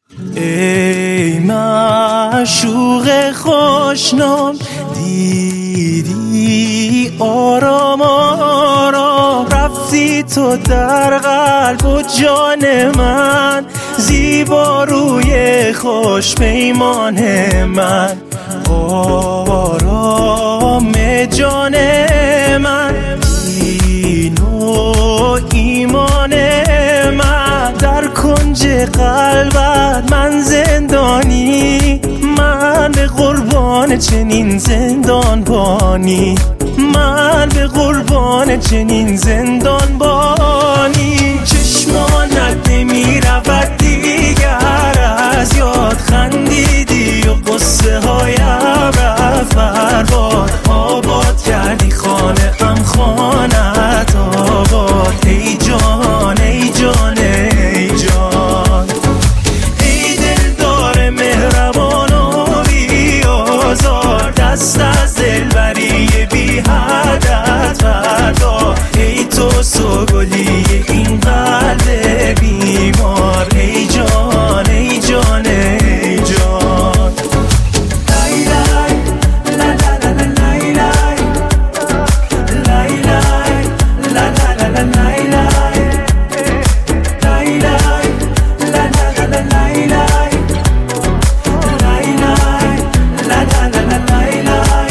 ای معشوق خوشنام، دیدی آرام آرام رفتی تو در قلب و جان من، زیبا روی خوش پیمان من، آرام جان من، دین و ایمان من، در کنج قلبت من زندانی، من به قربان چنین زندانبانی، من به قربان چنین زندانبانی. چشمانت نمی رود دیگر از یاد، خندیدی و قصه هایم رفت برباد، آباد کردی خانه ام خانت آباد. ای جان ای جان ای جان، ای دلدار مهربان و بی آزار، دست از دلبری بی هدف بردار، ای تو سوگلی این قلب بیمار. ای جان ای جان ای جان، لای لای لا لا لا لای لای، لای لای لا لا لا لای لای، لای لای لا لا لا لای لای، لای لای لا لا لا لای لای.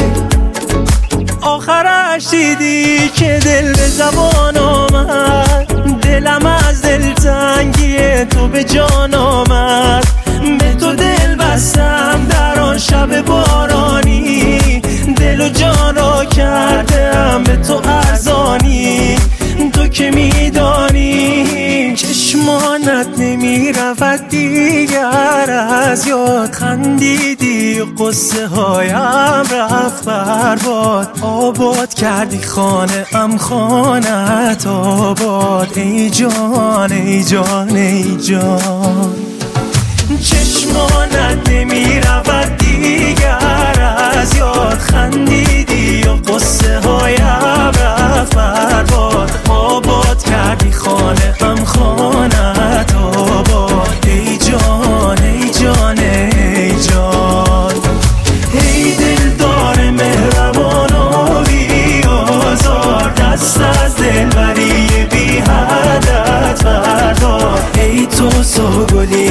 آخرش دیدی که دل به زبان آمد، دلم از دلتنگی تو به جان آمد، به تو دل بستم در آن شب بارانی، دل و جان را کردم به تو ارزانی، تو که میدانی چشمانت نمی رود دیگر از یاد، خندیدی و قصه هایم رفت برباد، آباد کردی خانه ام خانت آباد. ای جان ای جان ای جان، چشمانت نمی رود دیگر از یاد، خندیدی و قصه هایم رفت برباد، آباد کردی خانه ام خانت آباد. ای جان ای جان ای جان، ای دلدار مهربان و بی آزار، دست از دلبری بی هدف بردار، ای تو سوگلی